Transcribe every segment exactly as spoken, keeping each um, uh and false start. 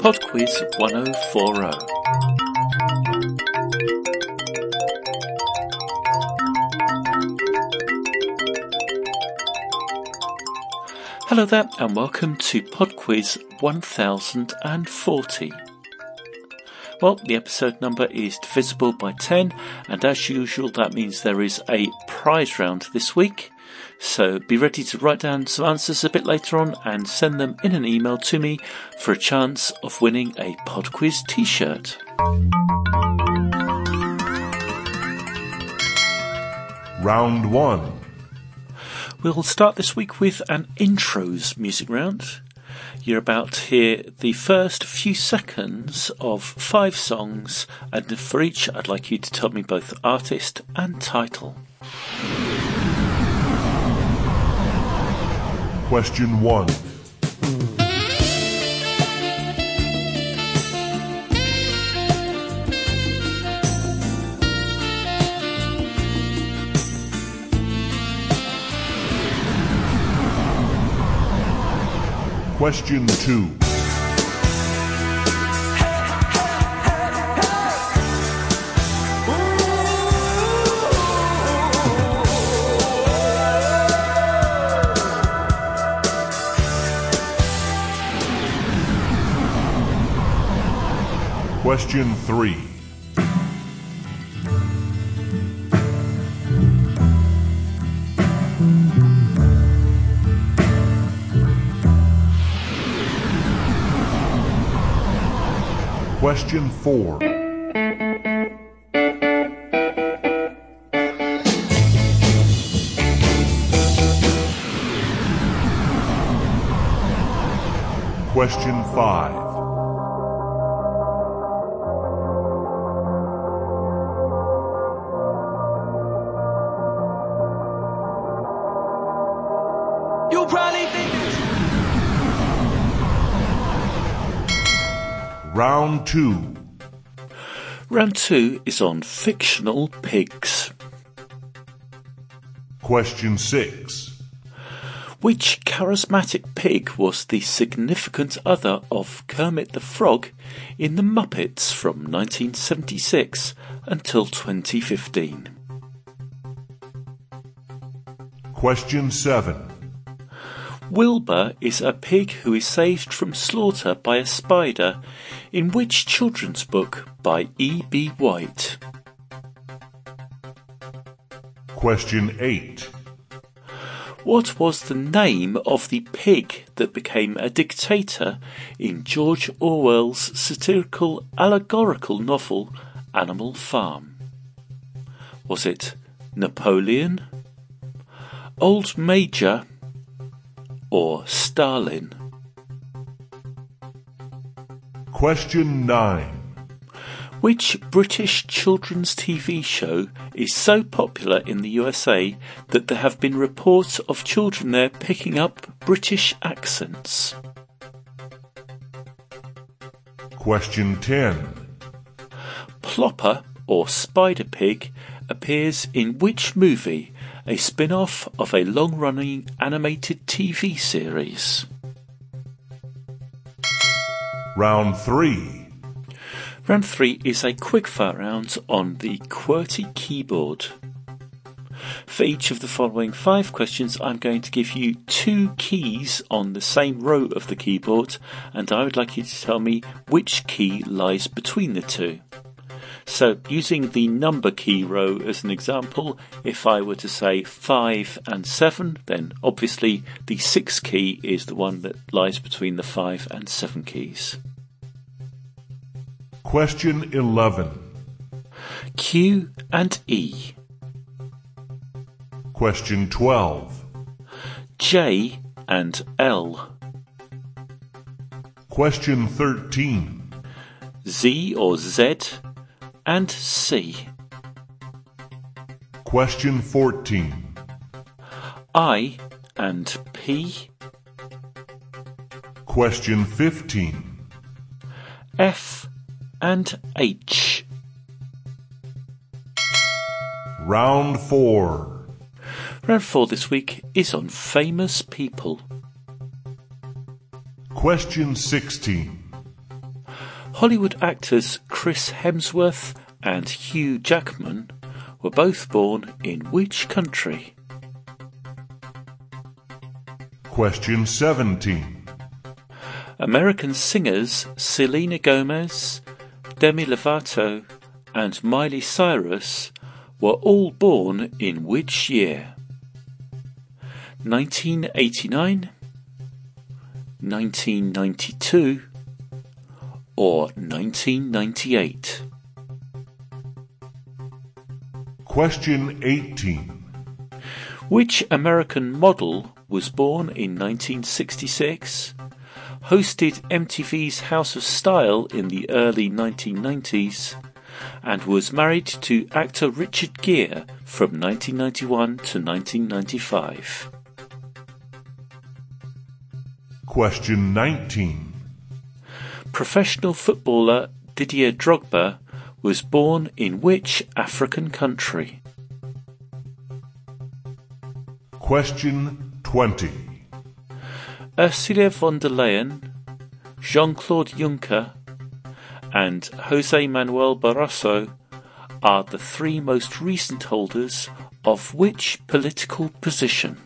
PodQuiz ten forty. Hello there and welcome to PodQuiz ten forty. Well, the episode number is divisible by ten, and as usual that means there is a prize round this week. So be ready to write down some answers a bit later on and send them in an email to me for a chance of winning a PodQuiz t-shirt. Round one. We'll start this week with an intros music round. You're about to hear the first few seconds of five songs, and for each I'd like you to tell me both artist and title. Question one. Question two. Question three. Question four. Question five. You'll probably think it's... Round two. Round two is on fictional pigs. Question six. Which charismatic pig was the significant other of Kermit the Frog in The Muppets from nineteen seventy-six until twenty fifteen? Question seven. Wilbur is a pig who is saved from slaughter by a spider in which children's book by E B White? Question eight. What was the name of the pig that became a dictator in George Orwell's satirical allegorical novel Animal Farm? Was it Napoleon, Old Major, or Stalin? Question nine. Which British children's T V show is so popular in the U S A that there have been reports of children there picking up British accents? Question ten. Plopper, or Spider Pig, appears in which movie, a spin-off of a long-running animated T V series? Round three. Round three is a quickfire round on the QWERTY keyboard. For each of the following five questions, I'm going to give you two keys on the same row of the keyboard, and I would like you to tell me which key lies between the two. So, using the number key row as an example, if I were to say five and seven, then obviously the six key is the one that lies between the five and seven keys. Question eleven. Q and E. Question twelve. J and L. Question thirteen. Z or Z and C. Question fourteen. I and P. Question fifteen. F and H. Round four. Round four this week is on famous people. Question sixteen. Hollywood actors Chris Hemsworth and Hugh Jackman were both born in which country? Question seventeen. American singers Selena Gomez, Demi Lovato and Miley Cyrus were all born in which year? nineteen eighty-nine, nineteen ninety-two or nineteen ninety-eight? Question eighteen. Which American model was born in nineteen sixty-six, hosted M T V's House of Style in the early nineteen nineties, and was married to actor Richard Gere from nineteen ninety-one to nineteen ninety-five? Question nineteen. Professional footballer Didier Drogba was born in which African country? Question twenty. Ursula von der Leyen, Jean-Claude Juncker and José Manuel Barroso are the three most recent holders of which political position?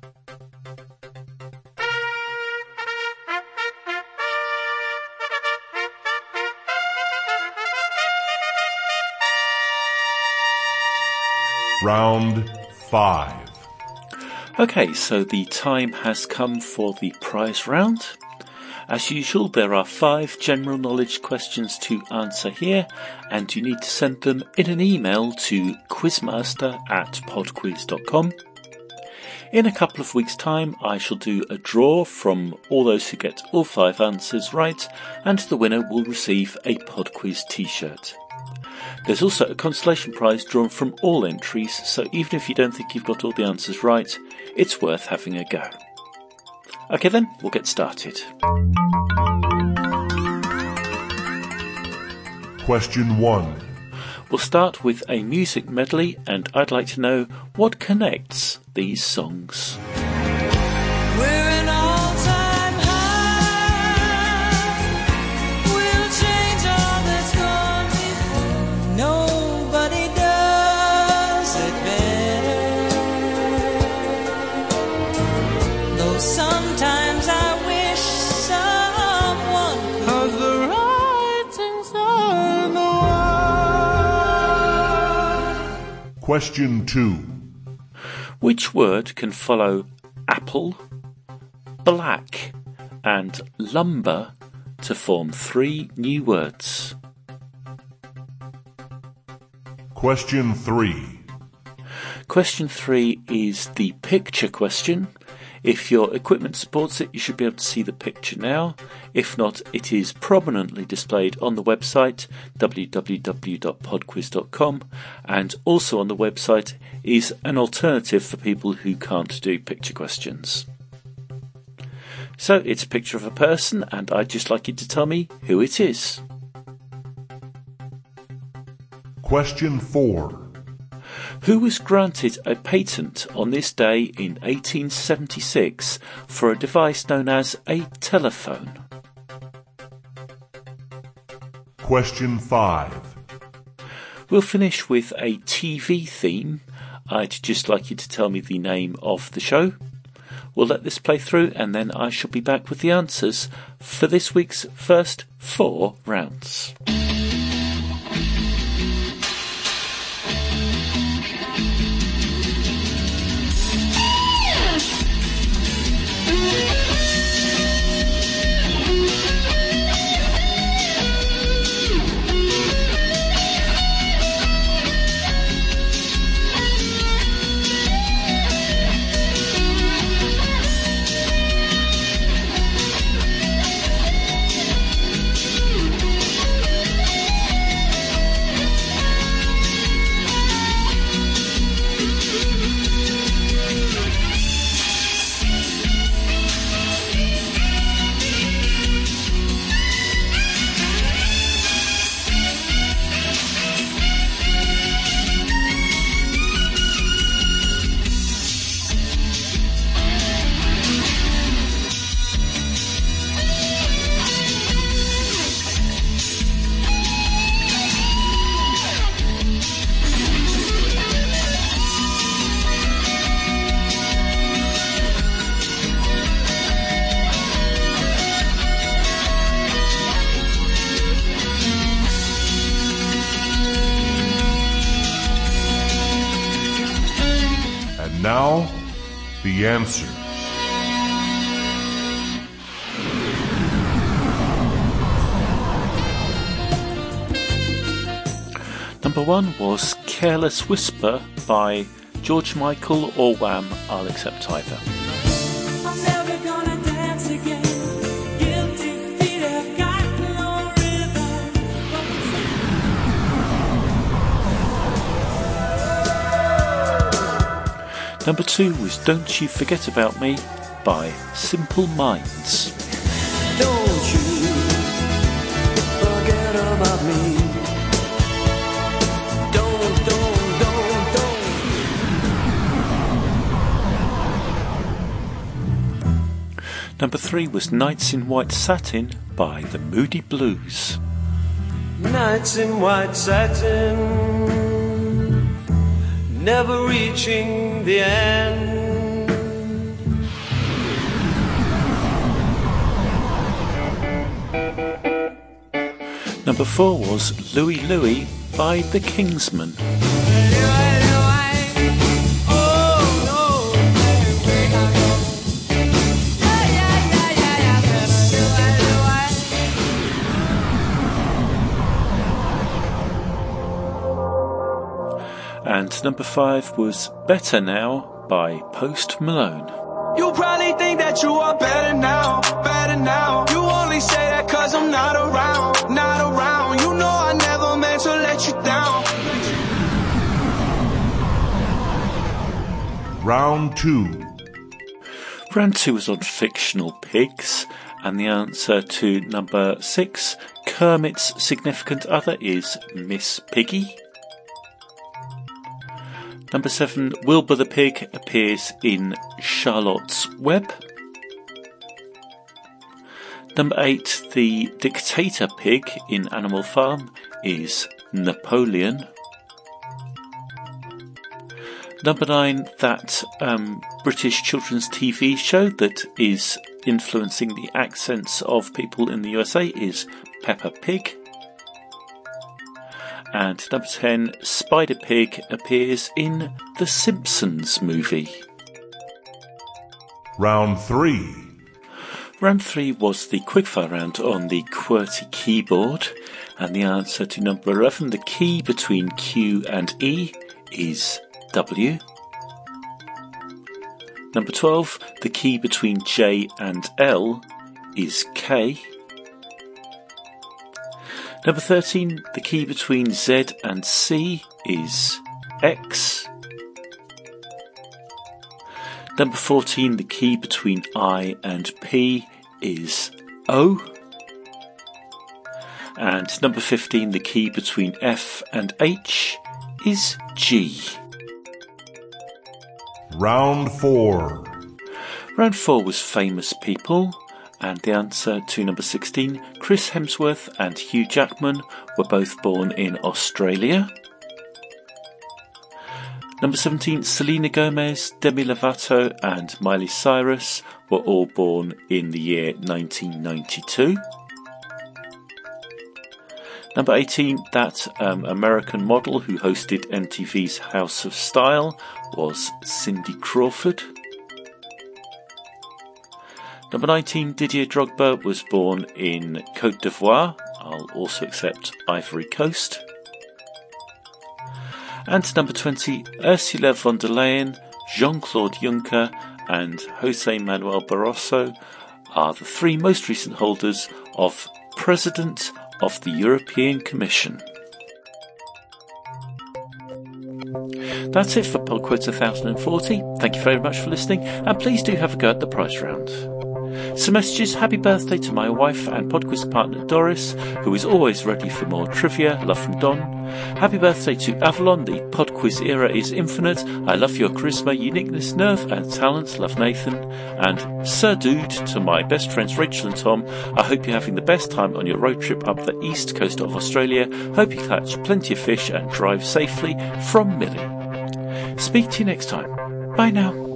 Round five. Okay, so the time has come for the prize round. As usual, there are five general knowledge questions to answer here, and you need to send them in an email to quizmaster at podquiz dot com. In a couple of weeks' time, I shall do a draw from all those who get all five answers right, and the winner will receive a PodQuiz t-shirt. There's also a consolation prize drawn from all entries, so even if you don't think you've got all the answers right, it's worth having a go. Okay then, we'll get started. Question one. We'll start with a music medley, and I'd like to know what connects these songs. We're an all-time high. We'll change all that's gone before. Nobody does it better. Though sometimes I wish someone could. 'Cause the writings on the wall. Question two. Which word can follow apple, black and lumber to form three new words? Question three. Question three is the picture question. If your equipment supports it, you should be able to see the picture now. If not, it is prominently displayed on the website w w w dot podquiz dot com, and also on the website is an alternative for people who can't do picture questions. So it's a picture of a person, and I'd just like you to tell me who it is. Question four. Who was granted a patent on this day in eighteen seventy-six for a device known as a telephone? Question five. We'll finish with a T V theme. I'd just like you to tell me the name of the show. We'll let this play through, and then I shall be back with the answers for this week's first four rounds. the answer. Number one was Careless Whisper by George Michael or Wham! I'll accept either. I'm never gonna dance again. Guilty feet have got no rhythm. Number two was Don't You Forget About Me by Simple Minds. Don't you forget about me. Don't, don't, don't, don't. Number three was Nights in White Satin by the Moody Blues. Nights in white satin, never reaching the end. Number four was Louie Louie by the Kingsmen. And number five was Better Now by Post Malone. You probably think that you are better now, better now. You only say that cause I'm not around, not around. You know I never meant to let you down. Round two. Round two was on fictional pigs, and the answer to number six, Kermit's significant other, is Miss Piggy. Number seven, Wilbur the Pig appears in Charlotte's Web. Number eight, the dictator pig in Animal Farm is Napoleon. Number nine, that um, British children's T V show that is influencing the accents of people in the U S A is Peppa Pig. And number ten, Spider Pig appears in The Simpsons movie. Round three. Round three was the quickfire round on the QWERTY keyboard, and the answer to number eleven, the key between Q and E, is W. Number twelve, the key between J and L is K. Number thirteen, the key between Z and C is X. Number fourteen, the key between I and P is O. And number fifteen, the key between F and H is G. Round four. Round four was famous people. And the answer to number sixteen, Chris Hemsworth and Hugh Jackman were both born in Australia. Number seventeen, Selena Gomez, Demi Lovato and Miley Cyrus were all born in the year nineteen ninety-two. Number eighteen, that um, American model who hosted M T V's House of Style was Cindy Crawford. Number nineteen, Didier Drogba was born in Côte d'Ivoire. I'll also accept Ivory Coast. And number twenty, Ursula von der Leyen, Jean-Claude Juncker and José Manuel Barroso are the three most recent holders of President of the European Commission. That's it for PodQuiz one thousand forty. Thank you very much for listening, and please do have a go at the prize round. Some messages: happy birthday to my wife and PodQuiz partner Doris, who is always ready for more trivia. Love from Don. Happy birthday to Avalon, the PodQuiz era is infinite. I love your charisma, uniqueness, nerve and talent. Love, Nathan. And Sir Dude to my best friends Rachel and Tom. I hope you're having the best time on your road trip up the east coast of Australia. Hope you catch plenty of fish and drive safely. From Millie. Speak to you next time. Bye now.